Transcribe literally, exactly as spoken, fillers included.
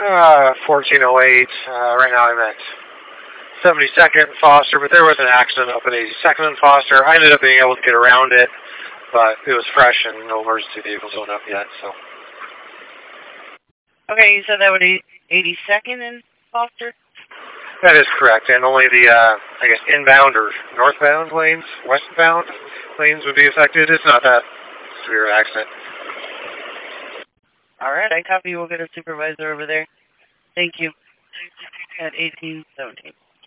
Uh, fourteen oh eight. Uh, right now I'm at seventy-second and Foster, but there was an accident up at eighty-second and Foster. I ended up being able to get around it, but it was fresh and no emergency vehicles went up yet, so. Okay, you said that would be eighty-second and Foster? That is correct, and only the, uh, I guess, inbound or northbound lanes, westbound lanes would be affected. It's not that severe an accident. All right, I copy. We'll get a supervisor over there. Thank you. At eighteen seventeen.